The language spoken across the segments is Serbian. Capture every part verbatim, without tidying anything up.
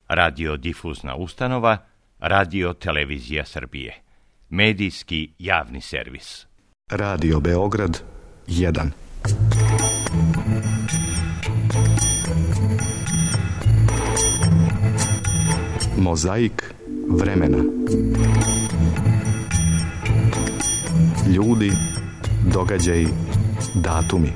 radiodifuzna ustanova, Radio Televizija Srbije. Medijski javni servis. Radio Beograd jedan. Mozaik vremena. Ljudi, događaji, datumi.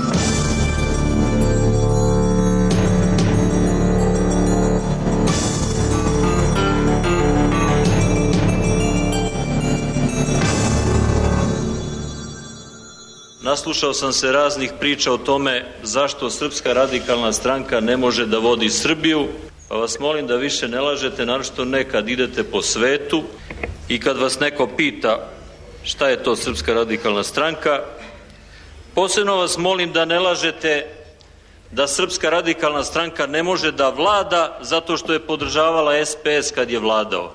Naslušao sam se raznih priča o tome zašto Srpska radikalna stranka ne može da vodi Srbiju, pa vas molim da više ne lažete, naročito ne kad idete po svetu i kad vas neko pita šta je to Srpska radikalna stranka. Posebno vas molim da ne lažete da Srpska radikalna stranka ne može da vlada zato što je podržavala S P S kad je vladao.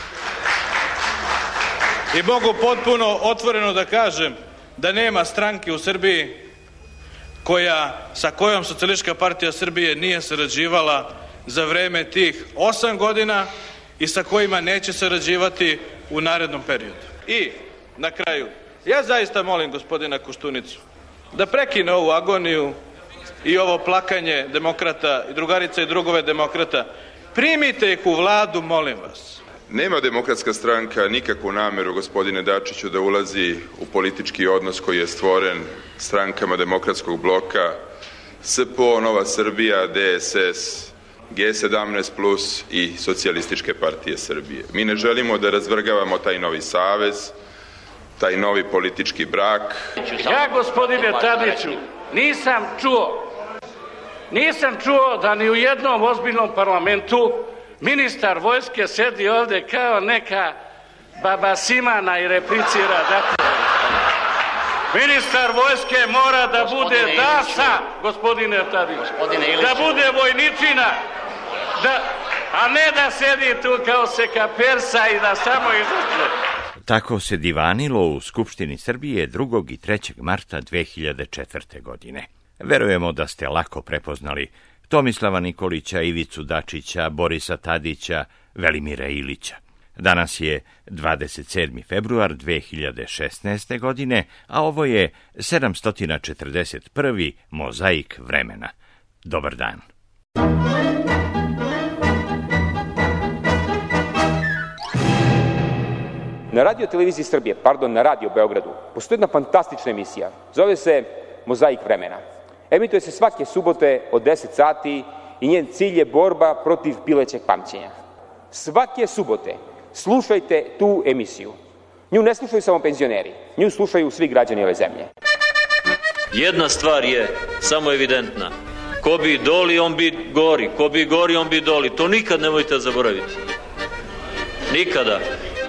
I mogu potpuno otvoreno da kažem da nema stranke u Srbiji koja, sa kojom Socijalistička partija Srbije nije sarađivala za vreme tih osam godina i sa kojima neće sarađivati u narednom periodu. I na kraju, ja zaista molim gospodina Koštunicu da prekine ovu agoniju i ovo plakanje demokrata i drugarica i drugove demokrata. Primite ih u vladu, molim vas. Nema Demokratska stranka nikakvu nameru, gospodine Dačiću, da ulazi u politički odnos koji je stvoren strankama Demokratskog bloka, S P O, Nova Srbija, D S S, G sedamnaest plus i Socijalističke partije Srbije. Mi ne želimo da razvrgavamo taj novi savez, taj novi politički brak. Ja, gospodine Tadiću, nisam čuo, nisam čuo da ni u jednom ozbiljnom parlamentu ministar vojske sedi ovde kao neka baba Simana i replicira dakle. Ministar vojske mora da bude dasa, gospodine Tadić, da bude vojničina, da, a ne da sedi tu kao seka persa i da samo izvrće. Tako se divanilo u Skupštini Srbije drugog i trećeg marta dve hiljade četvrte. godine. Verujemo da ste lako prepoznali Tomislava Nikolića, Ivicu Dačića, Borisa Tadića, Velimira Ilića. Danas je dvadeset sedmi februar dve hiljade šesnaeste. godine, a ovo je sedamsto četrdeset prvi Mozaik vremena. Dobar dan. Na Radio Televiziji Srbije, pardon, na Radio Beogradu, postoji jedna fantastična emisija. Zove se Mozaik vremena. Emituje se svake subote od deset sati i njen cilj je borba protiv pilećeg pamćenja. Svake subote slušajte tu emisiju. Nju ne slušaju samo penzioneri, nju slušaju svi građani ove zemlje. Jedna stvar je samo evidentna. Ko bi doli, on bi gori. Ko bi gori, on bi doli. To nikad nemojte zaboraviti. Nikada.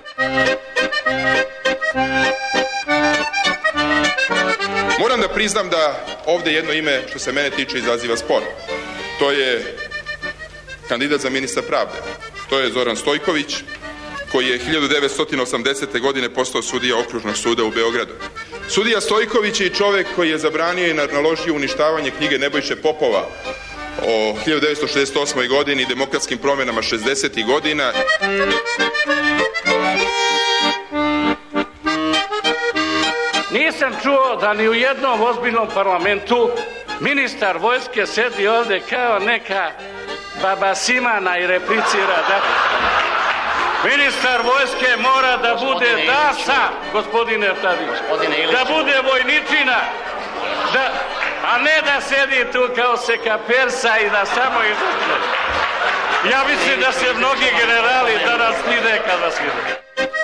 Moram da priznam da ovde jedno ime, što se mene tiče, izaziva spor. To je kandidat za ministra pravde. To je Zoran Stojković, koji je hiljadu devetsto osamdesete. godine postao sudija Okružnog suda u Beogradu. Sudija Stojković je čovek koji je zabranio i naložio uništavanje knjige Nebojše Popova o hiljadu devetsto šezdeset osmoj. godini i demokratskim promjenama šezdesetih godina. Nisam čuo da ni u jednom ozbiljnom parlamentu ministar vojske sedi ovde kao neka baba Simana i replicira dakle. Ministar vojske mora da bude dasa, gospodine Tadić, da bude vojničina, da, a ne da sedi tu kao seka persa i da samo izvrće. Ja mislim da se mnogi generali danas stide kad vas vide.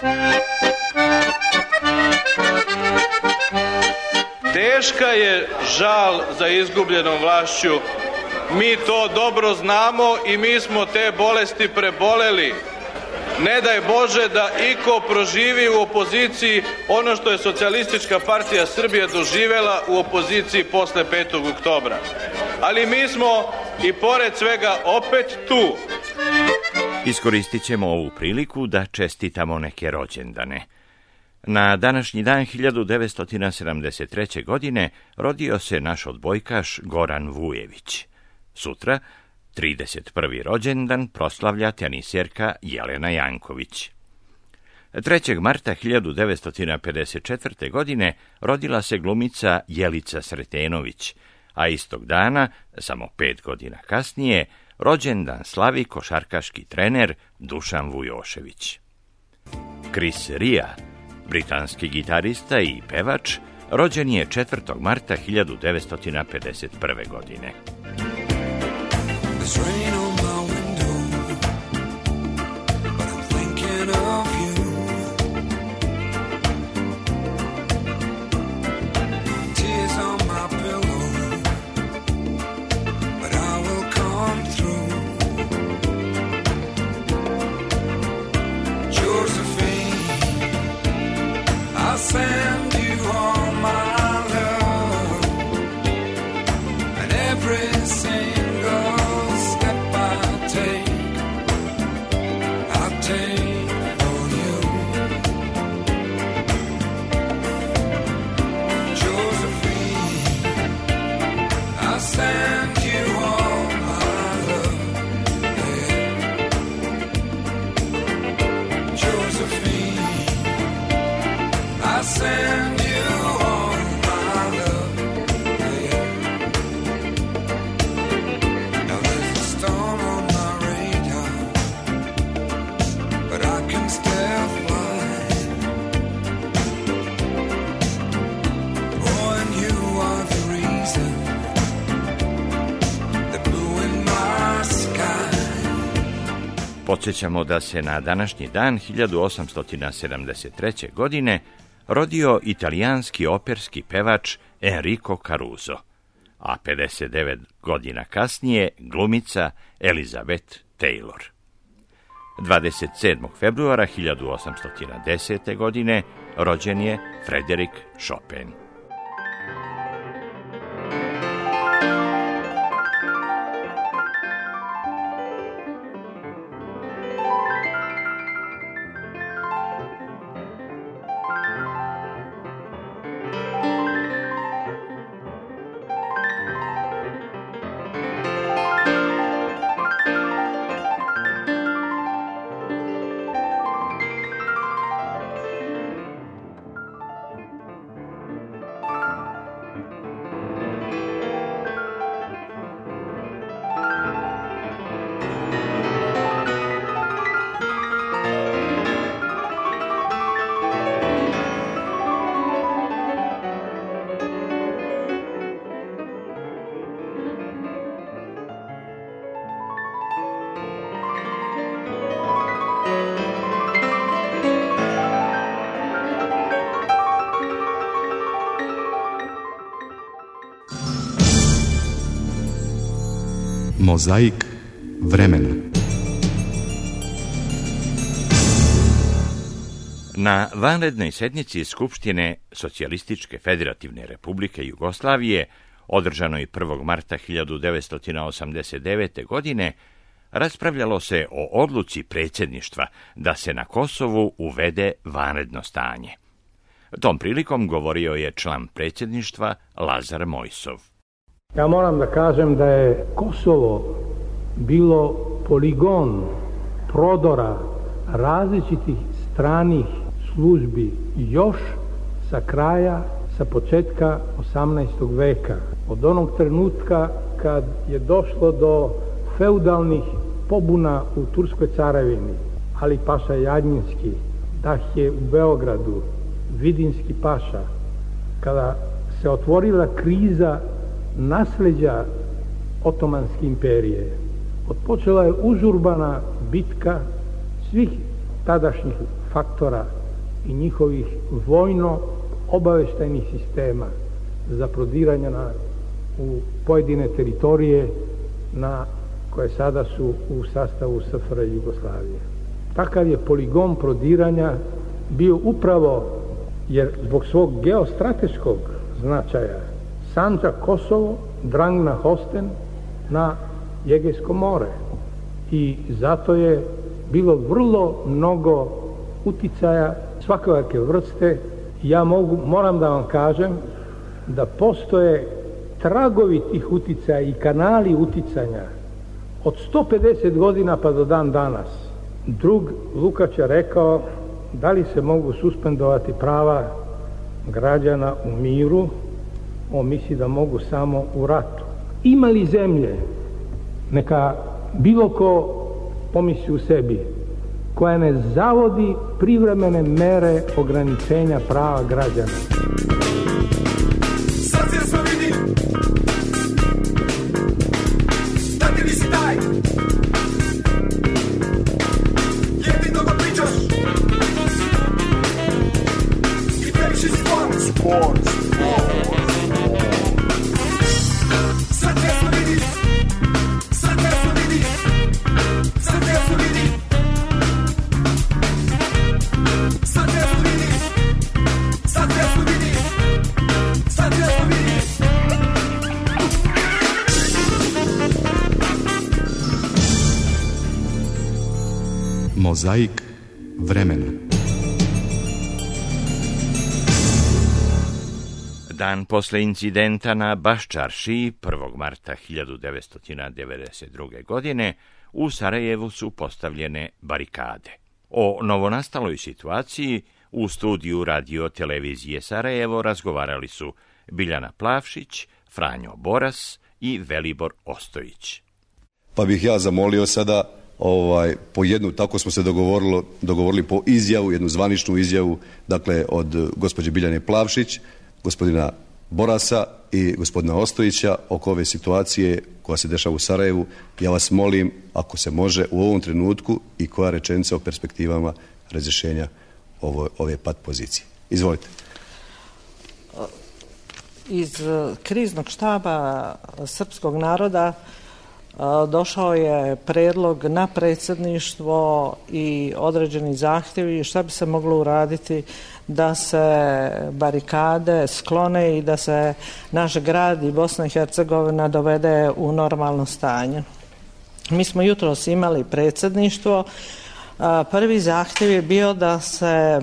Teška je žal za izgubljenom vlašću. Mi to dobro znamo i mi smo te bolesti preboleli. Ne daj Bože da iko proživi u opoziciji ono što je Socijalistička partija Srbije doživela u opoziciji posle petog oktobra. Ali mi smo i pored svega opet tu. Iskoristit ćemo ovu priliku da čestitamo neke rođendane. Na današnji dan hiljadu devetsto sedamdeset treće. godine rodio se naš odbojkaš Goran Vujević. Sutra trideset prvi rođendan proslavlja teniserka Jelena Janković. trećeg marta hiljadu devetsto pedeset četvrte. godine rodila se glumica Jelica Sretenović, a istog dana, samo pet godina kasnije, rođendan slavi košarkaški trener Dušan Vujošević. Chris Ria, britanski gitarista i pevač, rođen je četvrtog marta hiljadu devetsto pedeset prve. godine. Send you all my love, and every single step I take, I take for you. Josephine, I send you all my love, yeah. Josephine, I send you all my love, yeah. Now there's a storm on my radar, but I can still fly. Oh, and you are the reason that blew in my sky. Podsjećamo da se na današnji dan hiljadu osamsto sedamdeset treće. godine rodio italijanski operski pevač Enrico Caruso, a pedeset devet godina kasnije glumica Elizabeth Taylor. dvadeset sedmog februara hiljadu osamsto desete. godine rođen je Frédéric Chopin. Mozaik vremena. Na vanrednoj sednici Skupštine Socijalističke federativne republike Jugoslavije, održanoj prvog marta hiljadu devetsto osamdeset devete. godine, raspravljalo se o odluci predsjedništva da se na Kosovu uvede vanredno stanje. Tom prilikom govorio je član predsjedništva Lazar Mojsov. Ja moram da kažem da je Kosovo bilo poligon prodora različitih stranih službi još sa kraja, sa početka osamnaestog veka. Od onog trenutka kad je došlo do feudalnih pobuna u Turskoj carevini, Ali paša Jadnjinski, Dahje u Beogradu, Vidinski paša, kada se otvorila kriza nasleđa Otomanske imperije, odpočela je užurbana bitka svih tadašnjih faktora i njihovih vojno-obaveštajnih sistema za prodiranje na, u pojedine teritorije na koje sada su u sastavu S F R J Jugoslavije. Takav je poligon prodiranja bio upravo jer zbog svog geostrateškog značaja Sandžak Kosovo, Drang na Hosten na Egejsko more. I zato je bilo vrlo mnogo uticaja svakojake vrste. Ja mogu, moram da vam kažem da postoje tragovi tih uticaja i kanali uticanja Od sto pedeset godina pa do dan danas drug Lukač je rekao da li se mogu suspendovati prava građana u miru. On misli da mogu samo u ratu. Ima li zemlje, neka bilo ko pomisli u sebi, koja ne zavodi privremene mere ograničenja prava građana? Sad se sve vidi, da ti nisi taj, jedino ga pričaš i previše si spor, spor, spor. Sad se sve vidi, sad se sve vidi, sad se sve vidi, sad se sve vidi, sad se sve vidi, sad se sve vidi. Mozaik vremena. Dan posle incidenta na Baščaršiji prvog marta hiljadu devetsto devedeset druge. godine u Sarajevu su postavljene barikade. O novonastaloj situaciji u studiju radio televizije Sarajevo razgovarali su Biljana Plavšić, Franjo Boras i Velibor Ostojić. Pa bih ja zamolio sada ovaj, po jednu, tako smo se dogovorili, dogovorili po izjavu, jednu zvaničnu izjavu, dakle od gospođe Biljane Plavšić, gospodina Borasa i gospodina Ostojića oko ove situacije koja se dešava u Sarajevu. Ja vas molim, ako se može u ovom trenutku, i koja rečenica o perspektivama razrješenja ovo, ove pat pozicije. Izvolite. Iz kriznog štaba srpskog naroda došao je predlog na predsjedništvo i određeni zahtjevi šta bi se moglo uraditi da se barikade sklone i da se naš grad i Bosna i Hercegovina dovede u normalno stanje. Mi smo jutros imali predsjedništvo. Prvi zahtjev je bio da se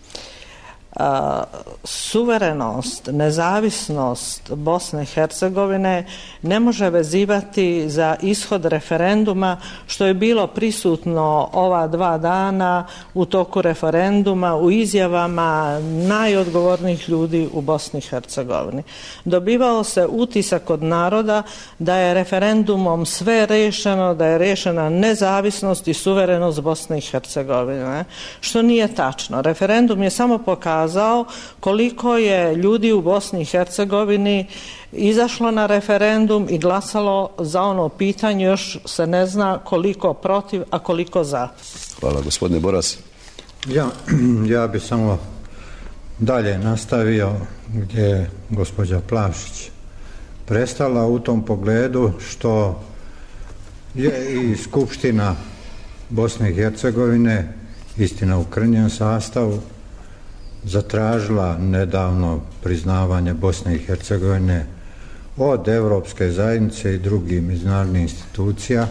a, suverenost, nezavisnost Bosne i Hercegovine ne može vezivati za ishod referenduma, što je bilo prisutno ova dva dana u toku referenduma u izjavama najodgovornijih ljudi u Bosni i Hercegovini. Dobivao se utisak od naroda da je referendumom sve rešeno, da je rešena nezavisnost i suverenost Bosne i Hercegovine, što nije tačno. Referendum je samo pokazao koliko je ljudi u Bosni i Hercegovini izašlo na referendum i glasalo za ono pitanje, još se ne zna koliko protiv, a koliko za. Hvala, gospodine Boras. Ja, ja bi samo dalje nastavio gdje je gospođa Plavšić prestala u tom pogledu, što je i Skupština Bosne i Hercegovine, istina u krnjem sastavu, zatražila nedavno priznavanje Bosne i Hercegovine od Europske zajednice i drugih međunarodnih institucija,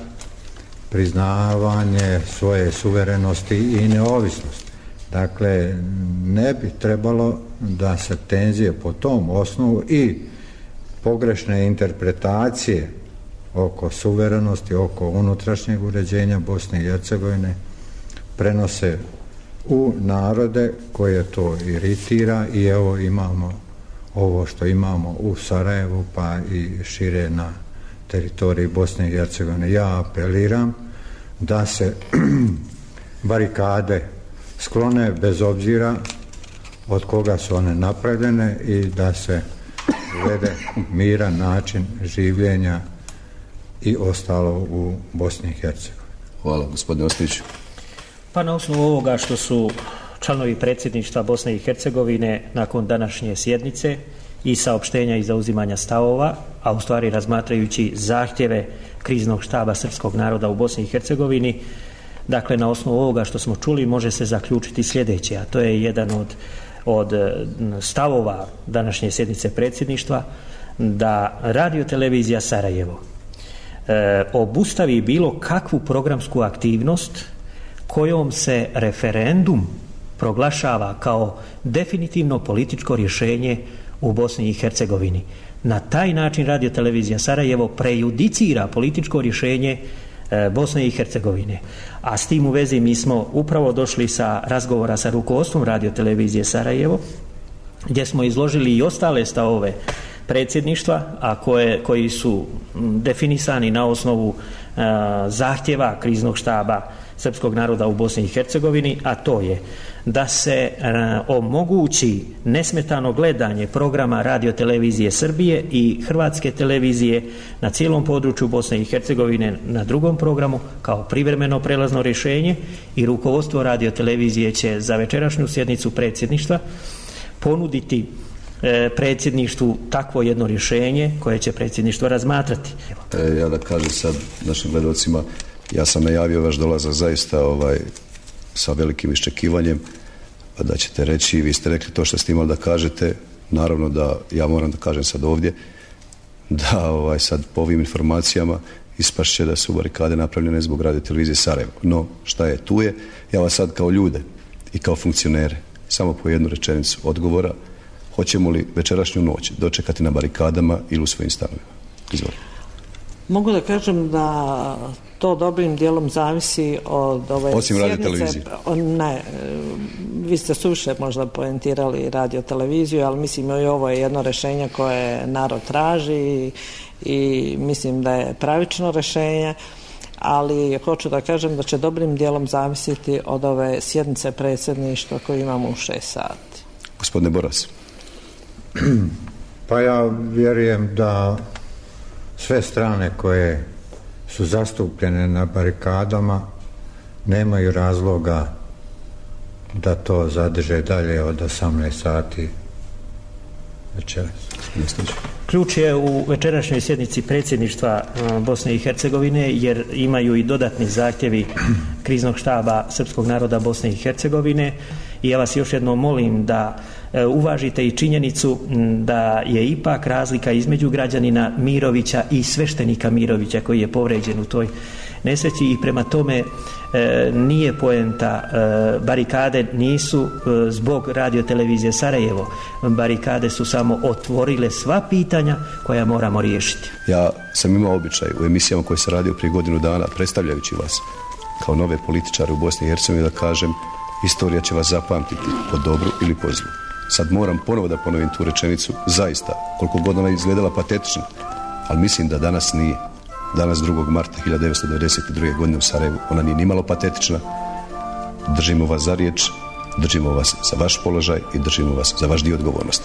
priznavanje svoje suverenosti i neovisnosti. Dakle, ne bi trebalo da se tenzije po tom osnovu i pogrešne interpretacije oko suverenosti, oko unutrašnjeg uređenja Bosne i Hercegovine prenose u narode koje to iritira, i evo imamo ovo što imamo u Sarajevu pa i šire na teritoriji Bosne i Hercegovine. Ja apeliram da se barikade sklone bez obzira od koga su one napravljene i da se uvede miran način življenja i ostalo u Bosni i Hercegovini. Hvala, gospodine Ostojić. Pa na osnovu ovoga što su članovi predsjedništva Bosne i Hercegovine nakon današnje sjednice i saopštenja i zauzimanja stavova, a u stvari razmatrajući zahtjeve kriznog štaba srpskog naroda u Bosni i Hercegovini, dakle na osnovu ovoga što smo čuli može se zaključiti sljedeće, a to je jedan od, od stavova današnje sjednice predsjedništva, da radiotelevizija Sarajevo e, obustavi bilo kakvu programsku aktivnost kojom se referendum proglašava kao definitivno političko rješenje u Bosni i Hercegovini. Na taj način radiotelevizija Sarajevo prejudicira političko rješenje Bosne i Hercegovine. A s tim u vezi mi smo upravo došli sa razgovora sa rukovodstvom radiotelevizije Sarajevo, gdje smo izložili i ostale stavove predsjedništva, a koje, koji su definisani na osnovu e, zahtjeva kriznog štaba srpskog naroda u Bosni i Hercegovini, a to je da se e, omogući nesmetano gledanje programa radiotelevizije Srbije i Hrvatske televizije na cijelom području Bosne i Hercegovine na drugom programu kao privremeno prelazno rješenje, i rukovodstvo radiotelevizije će za večerašnju sjednicu predsjedništva ponuditi predsjedništvu takvo jedno rješenje koje će predsjedništvo razmatrati. E, ja da kažem sad našim gledalcima, ja sam najavio vaš dolazak zaista ovaj, sa velikim iščekivanjem, da ćete reći, vi ste rekli to što ste imali da kažete, naravno da ja moram da kažem sad ovdje, da ovaj, sad po ovim informacijama ispašće da su barikade napravljene zbog radiotelevizije Sarajevo. No, šta je, tu je. Ja vas sad kao ljude i kao funkcionere samo po jednu rečenicu odgovora: hoćemo li večerašnju noć dočekati na barikadama ili u svojim stanovima? Izvoli. Mogu da kažem da to dobrim dijelom zavisi od ove Osim radiotelevizije. Ne, vi ste suviše možda poentirali radioteleviziju, ali mislim i ovo je jedno rješenje koje narod traži i, i mislim da je pravično rješenje, ali hoću da kažem da će dobrim dijelom zavisiti od ove sjednice predsjedništva koju imamo u šest sati. Gospodine Boras. Pa ja vjerujem da sve strane koje su zastupljene na barikadama nemaju razloga da to zadrže dalje od osamnaest sati večeras. Ključ je u večerašnjoj sjednici predsjedništva Bosne i Hercegovine, jer imaju i dodatni zahtjevi kriznog štaba srpskog naroda Bosne i Hercegovine, i ja vas još jednom molim da uvažite i činjenicu da je ipak razlika između građanina Mirovića i sveštenika Mirovića koji je povređen u toj nesreći, i prema tome e, nije poenta, e, barikade nisu e, zbog radiotelevizije Sarajevo, barikade su samo otvorile sva pitanja koja moramo riješiti. Ja sam imao običaj u emisijama koje se radio prije godinu dana, predstavljajući vas kao nove političare u Bosni i Hercegovini, da kažem: istorija će vas zapamtiti po dobru ili po zlu. Sad moram ponovo da ponovim tu rečenicu, zaista, koliko god ona izgledala patetično, ali mislim da danas nije. Danas drugog marta hiljadu devetsto devedeset druge. godine u Sarajevu ona nije nimalo patetična. Držimo vas za riječ, držimo vas za vaš položaj i držimo vas za vaš dio odgovornosti.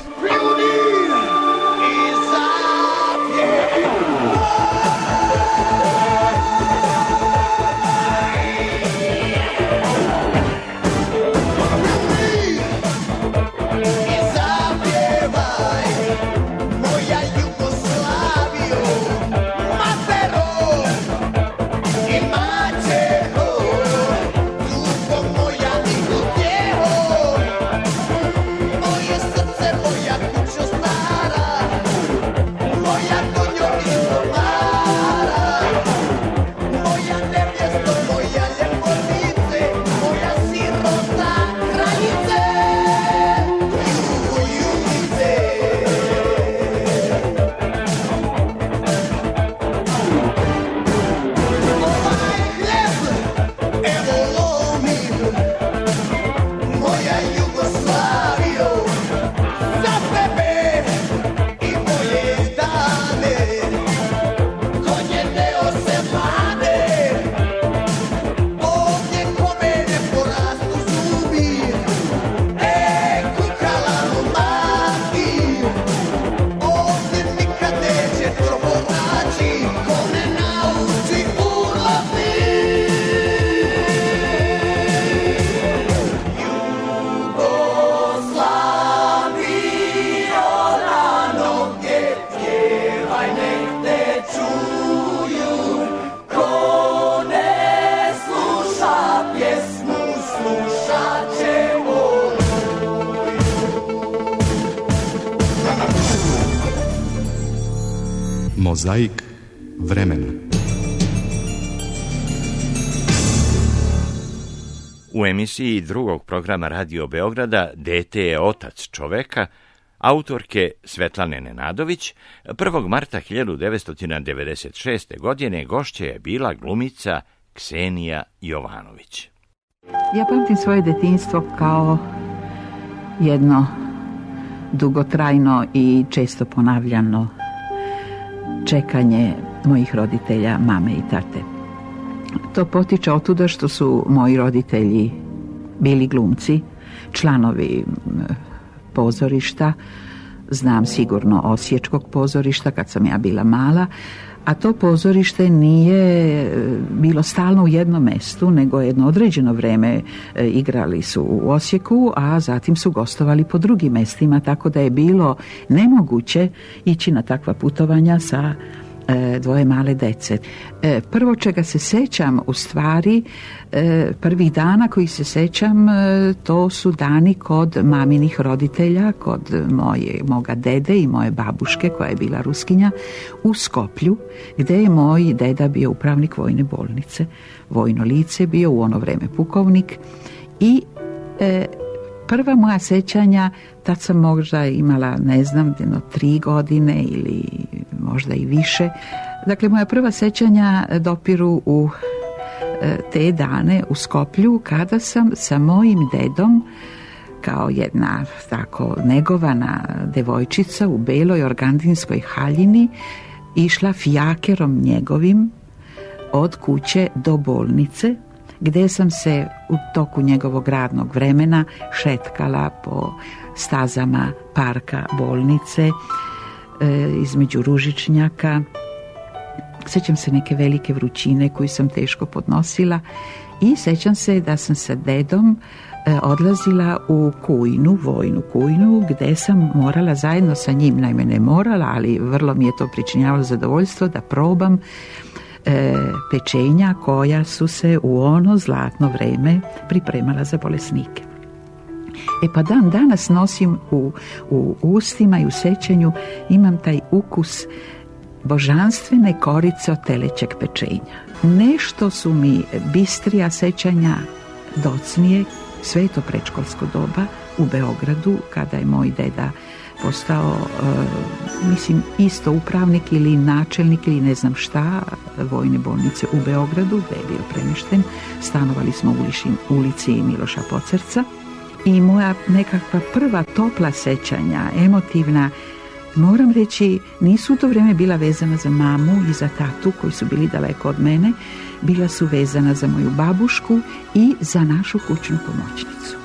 Mozaik vremena. U emisiji drugog programa Radio Beograda Dete je otac čoveka, autorke Svetlane Nenadović, prvog marta hiljadu devetsto devedeset šeste. godine gošća je bila glumica Ksenija Jovanović. Ja pamtim svoje detinjstvo kao jedno dugotrajno i često ponavljano čekanje mojih roditelja, mame i tate. To potiče otuda što su moji roditelji bili glumci, članovi pozorišta, znam sigurno Osječkog pozorišta kad sam ja bila mala, a to pozorište nije bilo stalno u jednom mjestu, nego jedno određeno vrijeme igrali su u Osijeku, a zatim su gostovali po drugim mjestima, tako da je bilo nemoguće ići na takva putovanja sa dvoje male dece. Prvo čega se sećam, u stvari, prvih dana koji se sećam, to su dani kod maminih roditelja, kod moje, moga dede i moje babuške, koja je bila Ruskinja, u Skoplju, gdje je moj deda bio upravnik vojne bolnice, vojno lice, bio u ono vrijeme pukovnik i e, prva moja sećanja, tad sam možda imala, ne znam, jedno tri godine ili možda i više. Dakle, moja prva sećanja dopiru u e, te dane u Skoplju, kada sam sa mojim dedom, kao jedna tako negovana devojčica u beloj organdinskoj haljini, išla fijakerom njegovim od kuće do bolnice, gdje sam se u toku njegovog radnog vremena šetkala po stazama parka bolnice, e, između ružičnjaka. Sjećam se neke velike vrućine koju sam teško podnosila i sjećam se da sam sa dedom e, odlazila u Kujnu, vojnu Kujnu, gdje sam morala zajedno sa njim, naime ne morala, ali vrlo mi je to pričinjavalo zadovoljstvo da probam E, pečenja koja su se u ono zlatno vreme pripremala za bolesnike. E pa dan danas nosim u, u ustima i u sećanju, imam taj ukus božanstvene korice od telećeg pečenja. Nešto su mi bistrija sećanja docnije, sve je to predškolsko doba u Beogradu, kada je moj deda postao, uh, mislim, isto upravnik ili načelnik ili ne znam šta, vojne bolnice u Beogradu, gdje je bio premješten. Stanovali smo u ulici, ulici Miloša Pocerca i moja nekakva prva topla sećanja, emotivna, moram reći, nisu u to vrijeme bila vezana za mamu i za tatu koji su bili daleko od mene, bila su vezana za moju babušku i za našu kućnu pomoćnicu.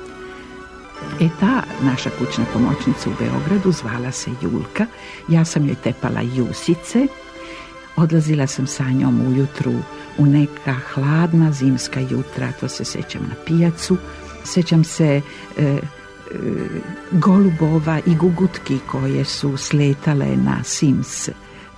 E ta naša kućna pomoćnica u Beogradu zvala se Julka, ja sam joj tepala jusice, odlazila sam sa njom ujutru u neka hladna zimska jutra, to se sećam na pijacu, sećam se e, e, golubova i gugutki koje su sletale na Sims e,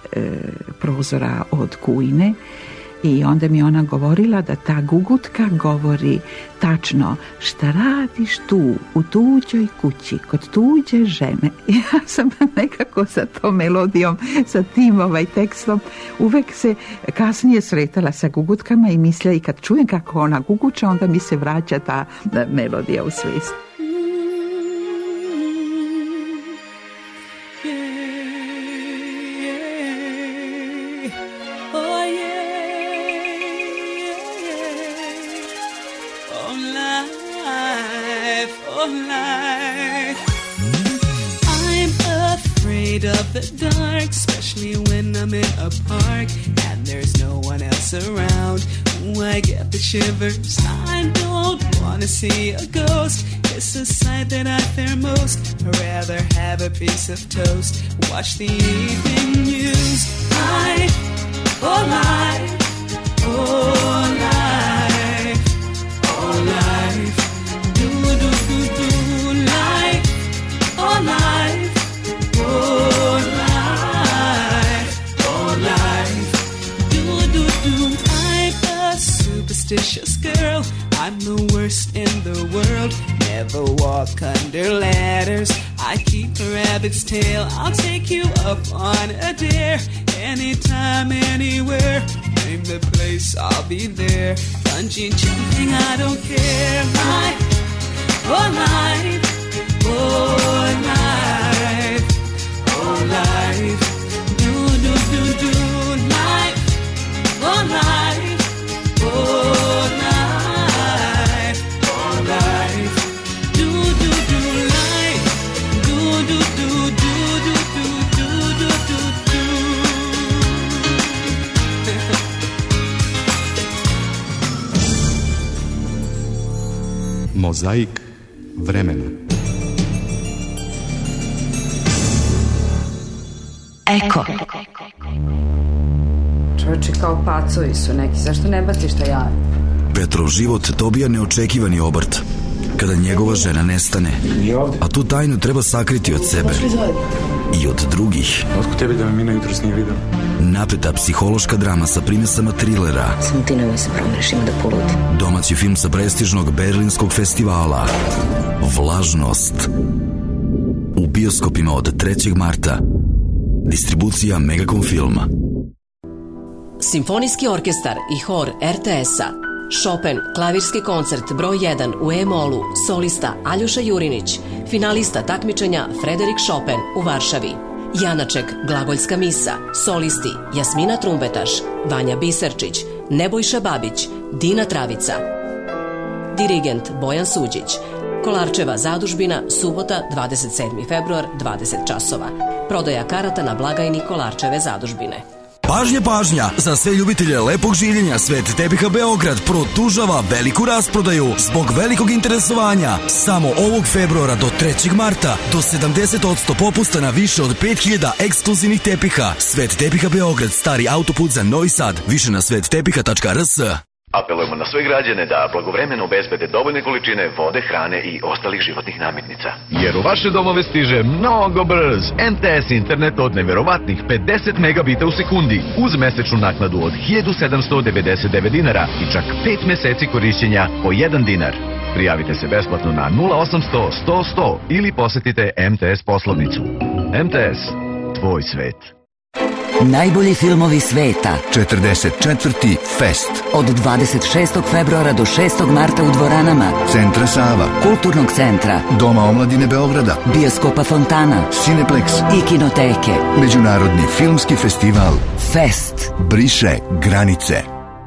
prozora od Kujne. I onda mi ona govorila da ta gugutka govori tačno šta radiš tu u tuđoj kući kod tuđe žene. Ja sam nekako sa tom melodijom, sa tim ovaj tekstom uvek se kasnije sretala sa gugutkama i mislila i kad čujem kako ona guguča, onda mi se vraća ta melodija u svijest. Of the dark, especially when I'm in a park and there's no one else around. Ooh, I get the shivers. I don't wanna see a ghost. It's a sight that I fear most. I'd rather have a piece of toast. Watch the evening news. Life, oh life, oh life, oh life. Do do do do life, oh life. Oh life, oh life, do do do. I'm a superstitious girl. I'm the worst in the world. Never walk under ladders. I keep a rabbit's tail. I'll take you up on a dare. Anytime, anywhere. Name the place, I'll be there. Bungee jumping, I don't care. Life, oh life, oh life. Mozaik vremena. Eko. Čovječe, kao pacovi su neki, zašto ne baciš taj jaje? Petrov život dobija neočekivani obrt kada njegova žena nestane, a tu tajnu treba sakriti od sebe i od drugih. Otko tebi da me Mina jutros nije vidio? Napeta psihološka drama sa primesama trilera. Samo ti nemoj se promiriš, ima da poludi. Domaći film sa prestižnog berlinskog festivala Vlažnost. U bioskopima od trećeg marta. Distribucija Megacom Filma. Simfonijski orkestar i hor er te es-a. Chopin, klavirski koncert broj jedan u E-molu, solista Aljoša Jurinić, finalista takmičenja Frederik Chopin u Varšavi. Janaček, glagoljska misa, solisti Jasmina Trumbetaš, Vanja Biserčić, Nebojša Babić, Dina Travica. Dirigent Bojan Suđić. Kolarčeva zadužbina, subota, dvadeset sedmi februar, dvadeset časova. Prodaja karata na blagajni Kolarčeve zadužbine. Pažnja, pažnja! Za sve ljubitelje lepog življenja Svet tepiha Beograd produžava veliku rasprodaju zbog velikog interesovanja. Samo ovog februara do trećeg marta do sedamdeset posto popusta na više od pet hiljada ekskluzivnih tepiha. Svet tepiha Beograd, stari autoput za Novi Sad. Više na svet tepiha tačka er es. Apelujemo na sve građane da blagovremeno obezbede dovoljne količine vode, hrane i ostalih životnih namirnica. Jer u vaše domove stiže mnogo brz em te es internet od neverovatnih pedeset megabita u sekundi uz mesečnu naknadu od hiljadu sedamsto devedeset devet dinara i čak pet meseci korišćenja po jedan dinar. Prijavite se besplatno na nula osamsto sto sto ili posetite em te es poslovnicu. em te es, tvoj svet. Najbolji filmovi sveta. četrdeset četvrti Fest. Od dvadeset šestog februara do šestog marta u dvoranama Centra Sava, Kulturnog centra, Doma omladine Beograda, Bioskopa Fontana, Cineplex i Kinoteke. Međunarodni filmski festival Fest. Briše granice.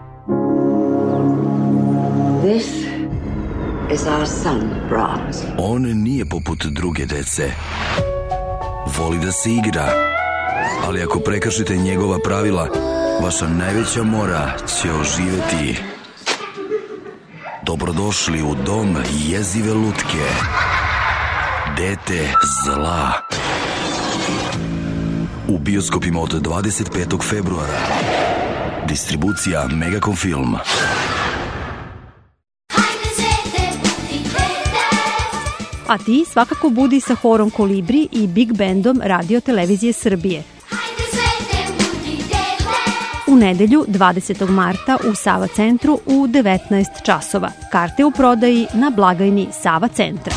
This is our son, Brahms. On nije poput druge dece. Voli da se igra. Ali ako prekršite njegova pravila, vaša najveća mora će oživeti. Dobrodošli u dom jezive lutke. Dete zla. U bioskopima od dvadeset petog februara. Distribucija Megacom Film. A ti svakako budi sa horom Kolibri i Big Bandom Radio Televizije Srbije. U nedelju dvadesetog marta u Sava centru u devetnaest časova. Karte u prodaji na blagajni Sava centra.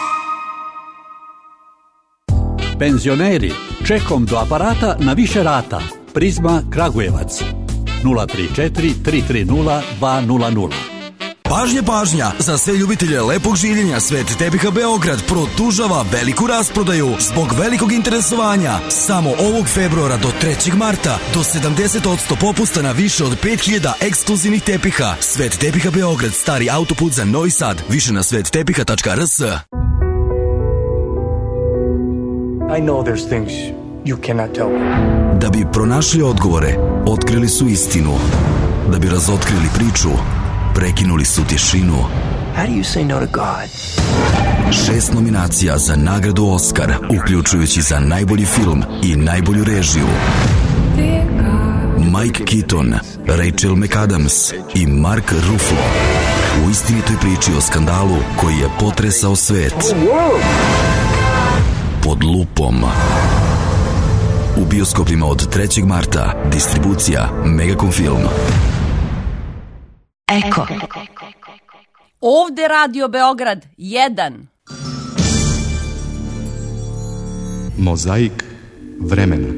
Penzioneri, čekom do aparata na više rata. Prizma Kragujevac. nula tri četiri tri tri nula dva nula nula. Pažnja, pažnja! Za sve ljubitelje lepog življenja Svet tepiha Beograd produžava veliku rasprodaju zbog velikog interesovanja. Samo ovog februara do trećeg marta do sedamdeset posto popusta na više od pet hiljada ekskluzivnih tepiha. Svet tepiha Beograd, stari autoput za Novi Sad. Više na svet tepiha tačka er es. I know there's things you cannot tell me. Da bi pronašli odgovore, otkrili su istinu. Da bi razotkrili priču, prekinuli su tišinu. How do you say no to God? Šest nominacija za nagradu Oskar, uključujući za najbolji film i najbolju režiju. Mike Keaton, Rachel McAdams i Mark Ruffalo u istinitoj priči o skandalu koji je potresao svet. Pod lupom. U bioskopima od trećeg marta. Distribucija Megacom Film. Eko. Ovde Radio Beograd jedan. Mozaik vremena.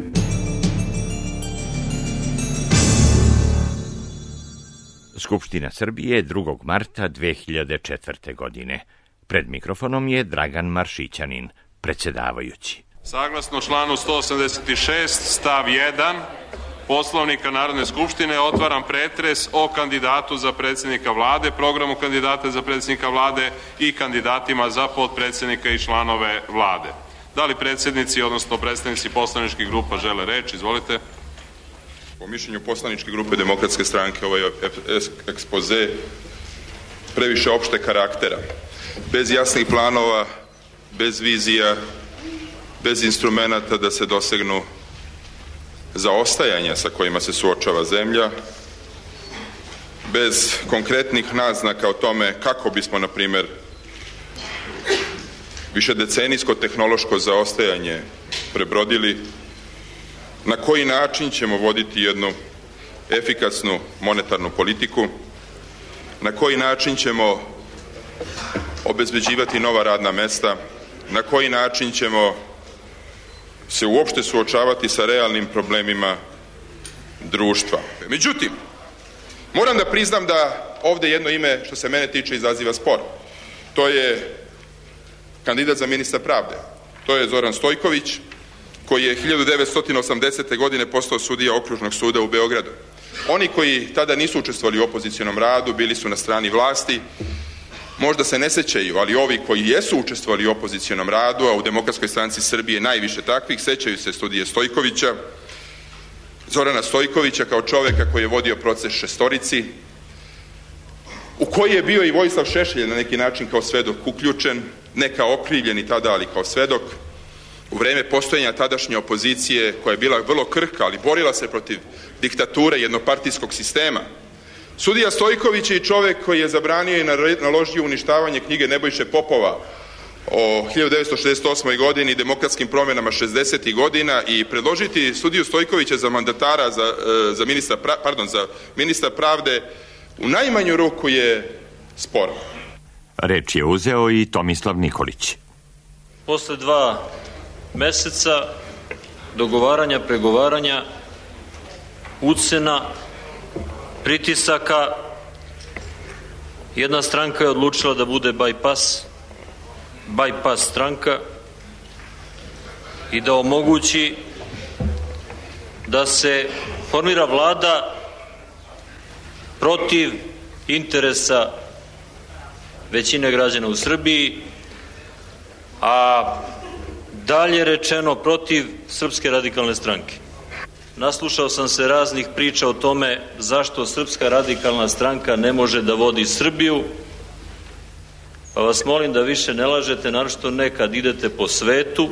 Skupština Srbije drugog marta dve hiljade četvrte. godine. Pred mikrofonom je Dragan Maršićanin, predsjedavajući. Saglasno članu sto osamdeset šest stav jedan Poslovnika Narodne skupštine otvaram pretres o kandidatu za predsjednika vlade, programu kandidata za predsjednika vlade i kandidatima za potpredsjednika i članove vlade. Da li predsjednici, odnosno predstavnici poslaničkih grupa žele reč? Izvolite. Po mišljenju poslaničke grupe Demokratske stranke ovaj ekspoze previše opšte karaktera. bez jasnih planova, bez vizija, bez instrumenata da se dosegnu zaostajanja sa kojima se suočava zemlja, bez konkretnih naznaka o tome kako bismo, na primjer, višedecenijsko tehnološko zaostajanje prebrodili, na koji način ćemo voditi jednu efikasnu monetarnu politiku, na koji način ćemo obezbeđivati nova radna mesta, na koji način ćemo se uopšte suočavati sa realnim problemima društva. Međutim, moram da priznam da ovde jedno ime, što se mene tiče, izaziva spor. To je kandidat za ministra pravde. To je Zoran Stojković, koji je hiljadu devetsto osamdesete. godine postao sudija Okružnog suda u Beogradu. Oni koji tada nisu učestvovali u opozicionom radu, bili su na strani vlasti, možda se ne sećaju, ali ovi koji jesu učestvovali u opozicionom radu, a u Demokratskoj stranci Srbije najviše takvih, sećaju se sudije Stojkovića, Zorana Stojkovića kao čoveka koji je vodio proces Šestorici, u koji je bio i Vojislav Šešelj na neki način kao svedok uključen, ne kao okrivljeni tada, ali kao svedok, u vreme postojanja tadašnje opozicije, koja je bila vrlo krhka, ali borila se protiv diktature jednopartijskog sistema. Sudija Stojković je i čovek koji je zabranio i naložio uništavanje knjige Nebojše Popova o hiljadu devetsto šezdeset osmoj. godini, demokratskim promenama šezdesetih godina, i predložiti sudiju Stojkovića za mandatara, za, za, ministra, pardon, za ministra pravde, u najmanju ruku je sporo. Reč je uzeo i Tomislav Nikolić. Posle dva meseca dogovaranja, pregovaranja, ucena, pritisaka, jedna stranka je odlučila da bude bypass, bypass stranka i da omogući da se formira vlada protiv interesa većine građana u Srbiji, a dalje rečeno protiv Srpske radikalne stranke. Naslušao sam se raznih priča o tome zašto Srpska radikalna stranka ne može da vodi Srbiju, pa vas molim da više ne lažete, naročito ne kad idete po svetu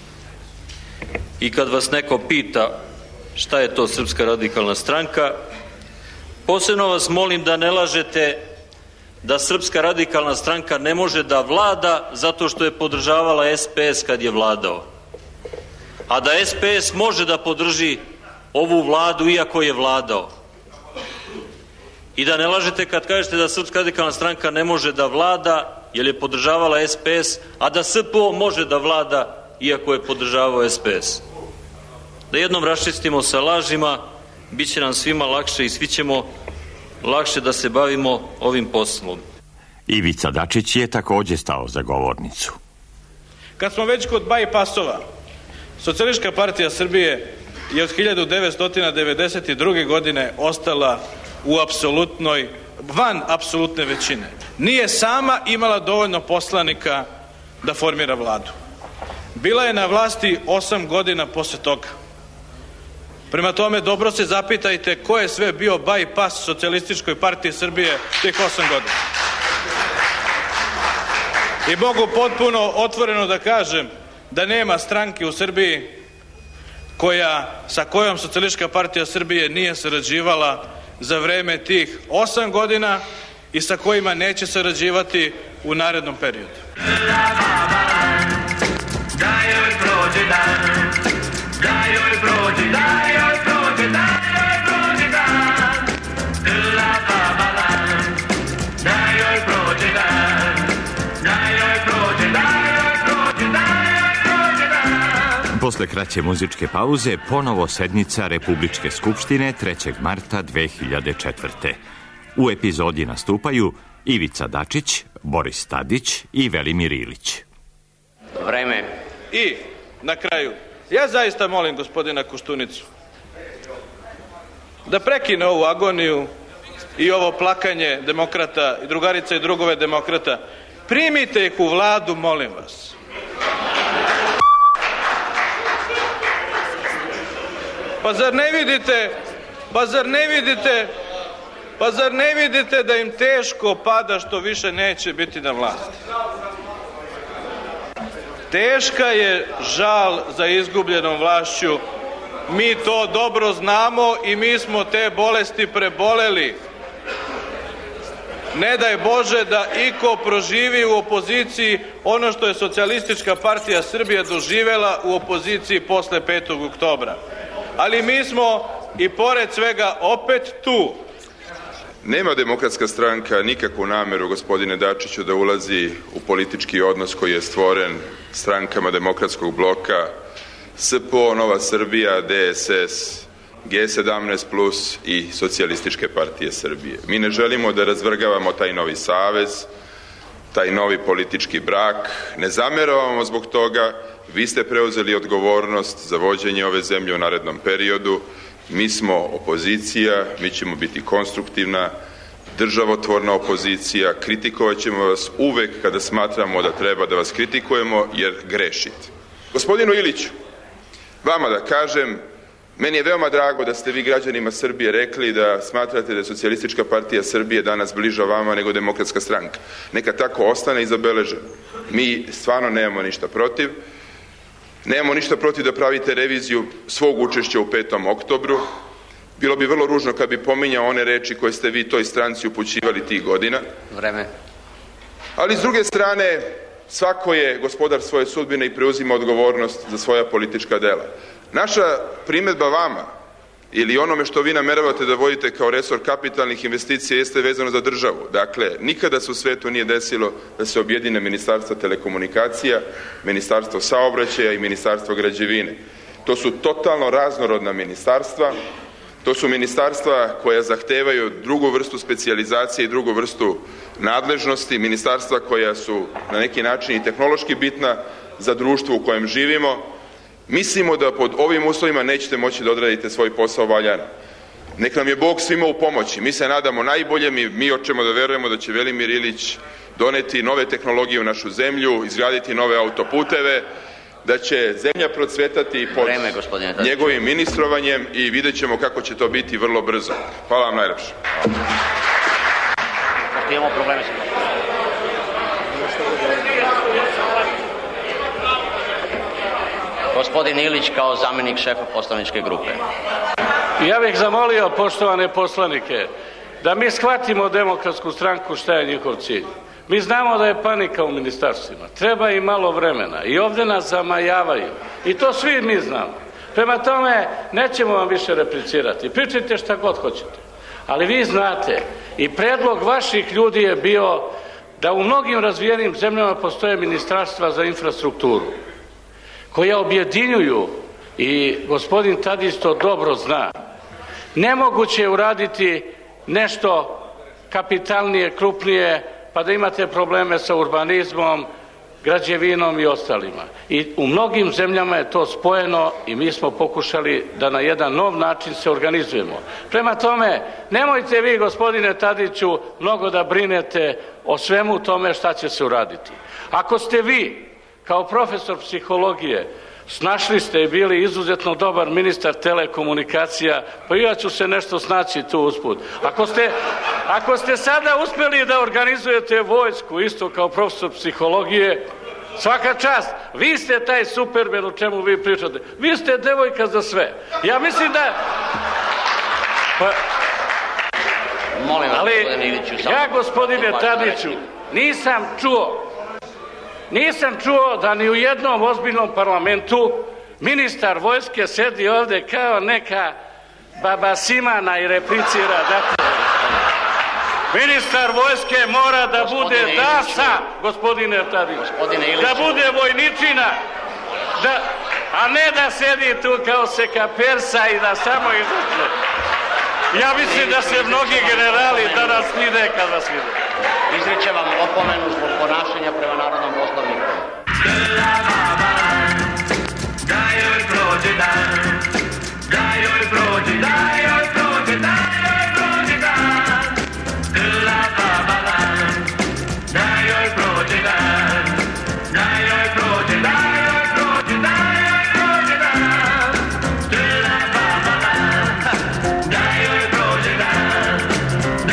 i kad vas neko pita šta je to Srpska radikalna stranka. Posebno vas molim da ne lažete da Srpska radikalna stranka ne može da vlada zato što je podržavala S P S kad je vladao, a da S P S može da podrži ovu vladu iako je vladao. I da ne lažete kad kažete da Srpska radikalna stranka ne može da vlada jer je podržavala S P S, a da S P O može da vlada iako je podržavao S P S. Da jednom raščistimo sa lažima, bit će nam svima lakše i svi ćemo lakše da se bavimo ovim poslom. Ivica Dačić je takođe stao za govornicu. Kad smo već kod bypassova, Socijalistička partija Srbije je od hiljadu devetsto devedeset druge. godine ostala u apsolutnoj, van apsolutne većine. Nije sama imala dovoljno poslanika da formira vladu. Bila je na vlasti osam godina posle toga. Prema tome, dobro se zapitajte ko je sve bio bypass Socijalističkoj partiji Srbije tih osam godina. I mogu potpuno otvoreno da kažem da nema stranke u Srbiji koja, sa kojom Socijalistička partija Srbije nije sarađivala za vreme tih osam godina i sa kojima neće sarađivati u narednom periodu. Da joj prođe dan, da joj prođe, da joj prođe, da joj prođe dan, la babalan, da joj prođe dan, da joj prođe, da joj prođe, da joj prođe dan. Posle kraće muzičke pauze ponovo sednica Republičke skupštine trećeg marta dve hiljade četvrte. U epizodi nastupaju Ivica Dačić, Boris Tadić i Velimir Ilić. Vreme. I na kraju, ja zaista molim gospodina Koštunicu da prekine ovu agoniju i ovo plakanje demokrata i drugarica i drugove demokrata. Primite ih u vladu, molim vas. Pa zar ne vidite, pa zar ne vidite, Pa zar ne vidite da im teško pada što više neće biti na vlasti? Teška je žal za izgubljenom vlašću. Mi to dobro znamo i mi smo te bolesti preboleli. Ne daj Bože da iko proživi u opoziciji ono što je Socijalistička partija Srbije doživela u opoziciji posle petog oktobra. Ali mi smo i pored svega opet tu. Nema Demokratska stranka nikakvu nameru, gospodine Dačiću, da ulazi u politički odnos koji je stvoren strankama Demokratskog bloka, S P O, Nova Srbija, D S S, G sedamnaest plus i Socijalističke partije Srbije. Mi ne želimo da razvrgavamo taj novi savez, taj novi politički brak, ne zameravamo zbog toga, vi ste preuzeli odgovornost za vođenje ove zemlje u narednom periodu, mi smo opozicija, mi ćemo biti konstruktivna, državotvorna opozicija, kritikovat ćemo vas uvek kada smatramo da treba da vas kritikujemo, jer grešite. Gospodinu Iliću, vama da kažem, meni je veoma drago da ste vi građanima Srbije rekli da smatrate da je Socijalistička partija Srbije danas bliža vama nego Demokratska stranka. Neka tako ostane i zabeleženo. Mi stvarno nemamo ništa protiv. Nemamo ništa protiv da pravite reviziju svog učešća u petom oktobru. Bilo bi vrlo ružno kad bi pominjao one reči koje ste vi toj stranci upućivali tih godina. Vreme. Ali s druge strane, svako je gospodar svoje sudbine i preuzima odgovornost za svoja politička dela. Naša primedba vama ili onome što vi nameravate da vodite kao resor kapitalnih investicija jeste vezano za državu. Dakle, nikada se u svetu nije desilo da se objedine Ministarstvo telekomunikacija, Ministarstvo saobraćaja i Ministarstvo građevine. To su totalno raznorodna ministarstva, to su ministarstva koja zahtevaju drugu vrstu specijalizacije i drugu vrstu nadležnosti, ministarstva koja su na neki način i tehnološki bitna za društvo u kojem živimo. Mislimo da pod ovim uslovima nećete moći da odradite svoj posao valjano. Nek nam je Bog svima u pomoći. Mi se nadamo najbolje, mi, mi hoćemo da verujemo da će Velimir Ilić doneti nove tehnologije u našu zemlju, izgraditi nove autoputeve, da će zemlja procvetati pod Vreme, njegovim ministrovanjem i vidjet ćemo kako će to biti vrlo brzo. Hvala vam najlepše. Imamo probleme sa Gospodin Ilić kao zamjenik šefa poslaničke grupe. Ja bih zamolio poštovane poslanike da mi shvatimo Demokratsku stranku šta je njihov cilj. Mi znamo da je panika u ministarstvima, treba im malo vremena i ovde nas zamajavaju i to svi mi znamo. Prema tome nećemo vam više replicirati, pričajte šta god hoćete, ali vi znate i predlog vaših ljudi je bio da u mnogim razvijenim zemljama postoje ministarstva za infrastrukturu koja objedinjuju, i gospodin Tadić to dobro zna, nemoguće je uraditi nešto kapitalnije, krupnije, pa da imate probleme sa urbanizmom, građevinom i ostalima. I u mnogim zemljama je to spojeno i mi smo pokušali da na jedan nov način se organizujemo. Prema tome, nemojte vi, gospodine Tadiću, mnogo da brinete o svemu tome šta će se uraditi. Ako ste vi, kao profesor psihologije, snašli ste i bili izuzetno dobar ministar telekomunikacija, pa ja ću se nešto snaći tu usput. Ako ste, ako ste sada uspeli da organizujete vojsku isto kao profesor psihologije, svaka čast, vi ste taj supermen o čemu vi pričate. Vi ste devojka za sve. Ja mislim da... Pa, Molim vas, ali gospodine Iliću, ja, gospodine Tadiću, nisam čuo Nisam čuo da ni u jednom ozbiljnom parlamentu ministar vojske sedi ovde kao neka baba Simana i replicira. Dakle, ministar vojske mora da bude dasa, gospodine Tadić, da bude vojničina, da, a ne da sedi tu kao sekapersa i da samo izvrše. Ja mislim da se mnogi generali danas vide kad vas vide. Izričem vam opomenu zbog ponašanja prema narodnom poslovniku. Da joj prođe dan, da joj prođe, da joj prođe, da joj prođe dan. La baba lan, da joj prođe dan, da joj prođe, da joj prođe, da joj prođe dan. La baba lan, da joj prođe dan.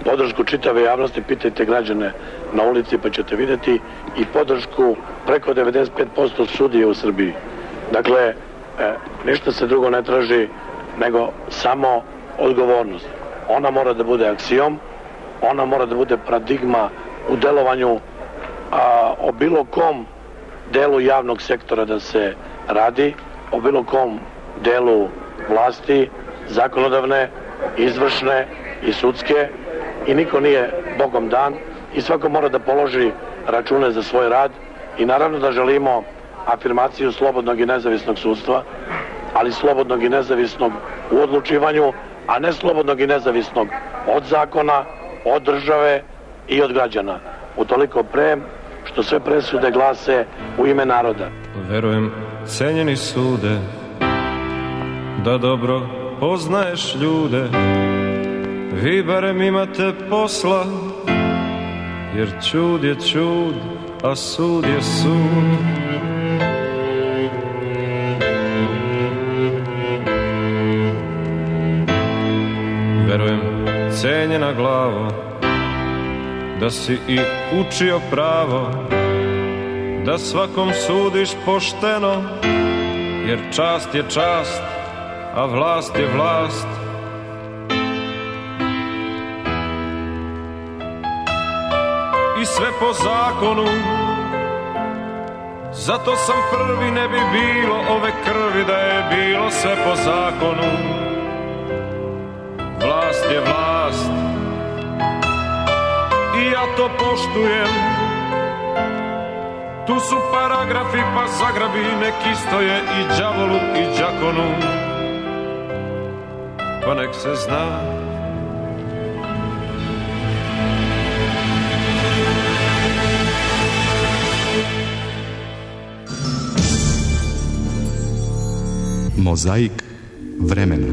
podršku čitave javnosti, pitajte građane na ulici pa ćete vidjeti, i podršku preko devedeset pet posto sudije u Srbiji. Dakle, e, ništa se drugo ne traži nego samo odgovornost. Ona mora da bude aksijom, ona mora da bude paradigma u delovanju a, o bilo kom delu javnog sektora da se radi, o bilo kom delu vlasti, zakonodavne, izvršne i sudske, i niko nije Bogom dan i svako mora da položi račune za svoj rad, i naravno da želimo afirmaciju slobodnog i nezavisnog sudstva, ali slobodnog i nezavisnog u odlučivanju, a ne slobodnog i nezavisnog od zakona, od države i od građana. Utoliko pre što sve presude glase u ime naroda. Verujem, cenjeni sude, da dobro poznaješ ljude, vi barem imate posla, jer čud je čud, a sud je sud. Verujem, cenjena glavo, da si i učio pravo, da svakom sudiš pošteno, jer čast je čast, a vlast je vlast. I sve po zakonu, zato sam prvi, ne bi bilo ove krvi da je bilo sve po zakonu. Vlast je vlast i ja to poštujem. Tu su paragrafi pa zagrabi, nek istoje i đavolu i đakonu, pa nek se zna. Mozaik vremena.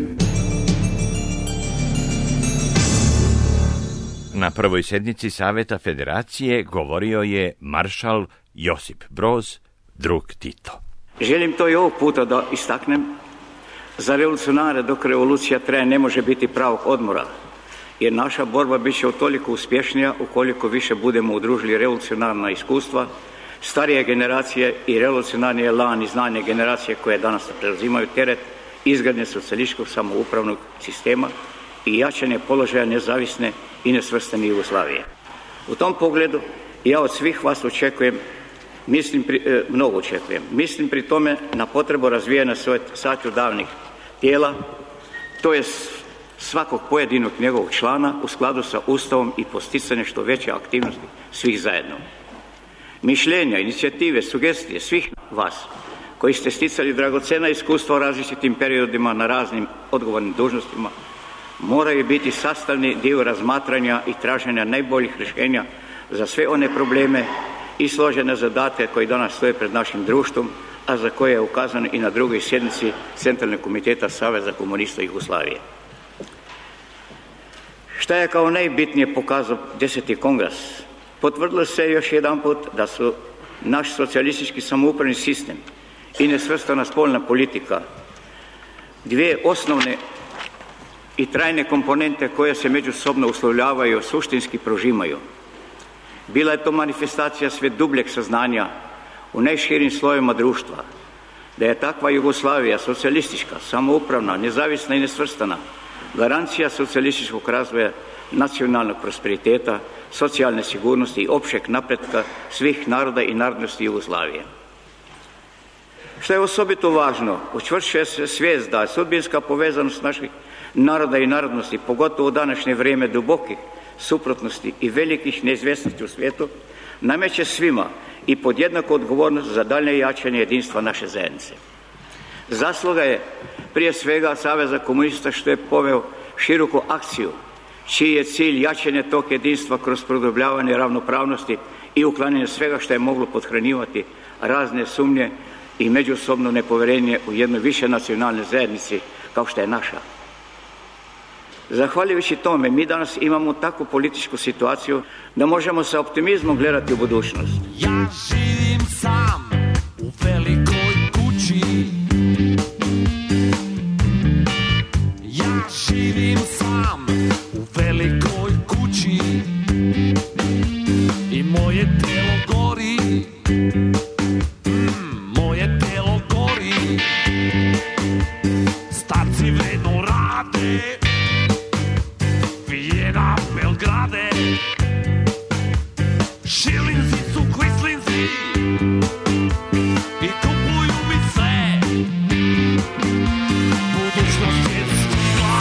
Na prvoj sednici Saveta Federacije govorio je maršal Josip Broz, drug Tito. Želim to i ovog puta da istaknem. Za revolucionare dok revolucija traje ne može biti pravog odmora, jer naša borba bit će utoliko uspješnija ukoliko više budemo udružili revolucionarna iskustva, starije generacije i revolucionarni elan i znanje generacije koje danas preuzimaju teret izgradnje socijalističkog samoupravnog sistema i jačanje položaja nezavisne i nesvrstane Jugoslavije. U tom pogledu ja od svih vas očekujem, mislim, pri, e, mnogo očekujem, mislim pri tome na potrebu razvijanja savjetodavnih tijela, to je svakog pojedinog njegovog člana u skladu sa Ustavom i posticanje što veće aktivnosti svih zajedno. Mišljenja, inicijative, sugestije svih vas koji ste sticali dragocena iskustva u različitim periodima na raznim odgovornim dužnostima moraju biti sastavni dio razmatranja i traženja najboljih rješenja za sve one probleme i složene zadatke koji danas stoje pred našim društvom, a za koje je ukazano i na drugoj sjednici Centralnog komiteta Saveza komunista Jugoslavije. Šta je kao najbitnije pokazao deseti kongres? Potvrdilo se još jedanput da su naš socijalistički samoupravni sistem i nesvrstana spoljna politika dvije osnovne i trajne komponente koje se međusobno uslovljavaju, suštinski prožimaju. Bila je to manifestacija sve dubljeg saznanja u najširim slojevima društva, da je takva Jugoslavija socijalistička, samoupravna, nezavisna i nesvrstana garancija socijalističkog razvoja, nacionalnog prosperiteta, socijalne sigurnosti i općeg napretka svih naroda i narodnosti Jugoslavije. Što je osobito važno, učvršćuje se svijest da je sudbinska povezanost naših naroda i narodnosti, pogotovo u današnje vrijeme dubokih suprotnosti i velikih neizvjesnosti u svijetu, nameće svima i pod jednaku odgovornost za daljnje jačanje jedinstva naše zajednice. Zasluga je prije svega Saveza komunista što je poveo široku akciju, čiji je cilj jačanje tog jedinstva kroz produbljavanje ravnopravnosti i uklanjanje svega što je moglo pothranjivati razne sumnje i međusobno nepovjerenje u jednoj više nacionalnoj zajednici kao što je naša. Zahvaljujući tome, mi danas imamo takvu političku situaciju da možemo sa optimizmom gledati u budućnost. Ja živim sam u velikoj kući. Ja živim sam u velikoj kući. Moje telo gori, mm, moje telo gori. Starci vredno rade, Vijena, Belgrade. Šilinci su kvislinci i kupuju mi sve. Budućnost je stigla,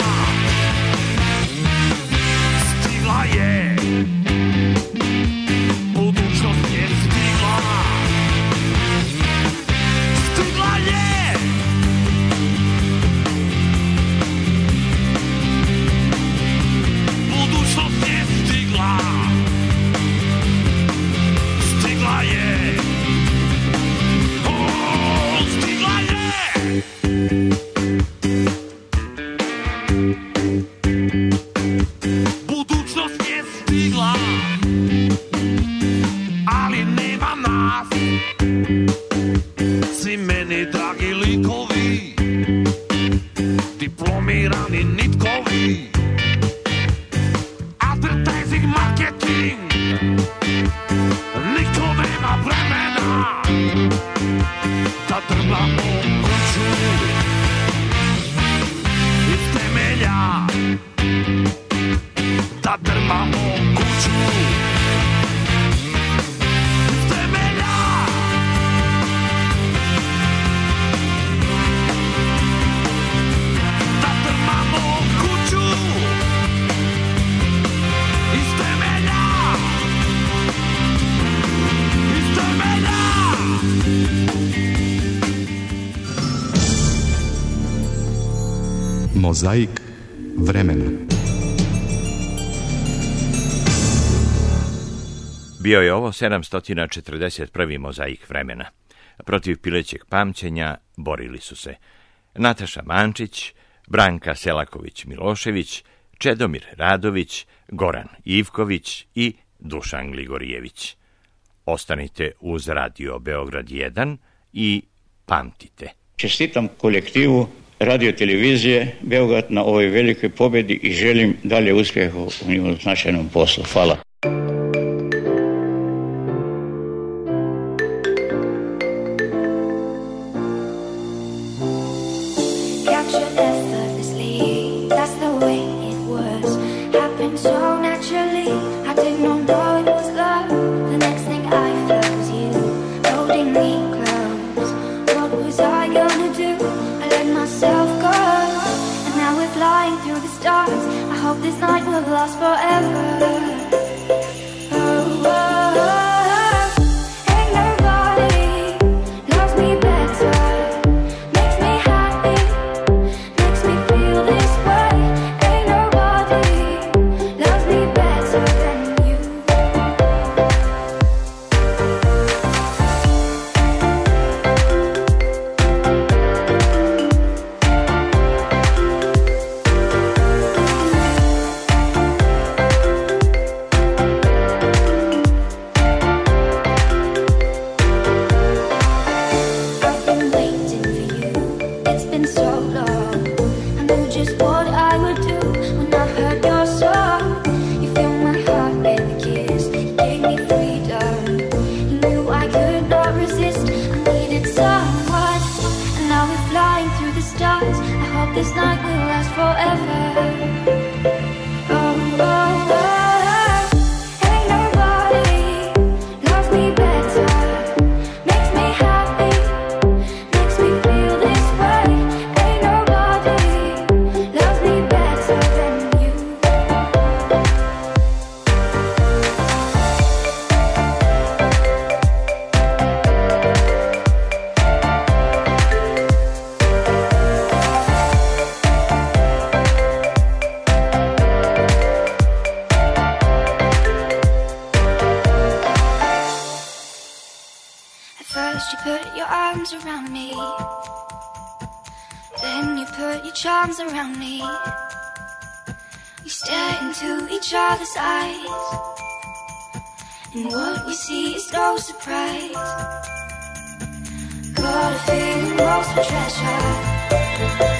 stigla je. Budućnost je stigla, stigla je. Budućnost je stigla, stigla je. O, stigla je. Budućnost je stigla, ali nema nas. Svi meni dragi likovi, diplomirani nitkovi. Advertising, marketing, niko nema vremena da drmamo kuću iz temelja, da drmamo kuću iz temelja. Da drmamo kuću iz temelja, iz temelja. Mozaik vremena. Bio je ovo sedamsto četrdeset prvi mozaik vremena. Protiv pilećeg pamćenja borili su se Nataša Mančić, Branka Selaković-Milošević, Čedomir Radović, Goran Ivković i Dušan Gligorijević. Ostanite uz Radio Beograd jedan i pamtite. Čestitam kolektivu radio televizije Beograd na ovoj velikoj pobjedi i želim dalje uspjeha u njihovom značajnom poslu. Hvala. This night will last forever. Oh, oh, oh. Ain't nobody loves me better, makes me happy, makes me feel this way. Ain't nobody loves me better than you. This night will last forever. Oh, oh, oh. Ain't nobody loves me better, makes me happy, makes me feel this way. Ain't nobody loves me better than you. First you put your arms around me, then you put your charms around me. We stare into each other's eyes, and what we see is no surprise. Got a feeling lost for treasure.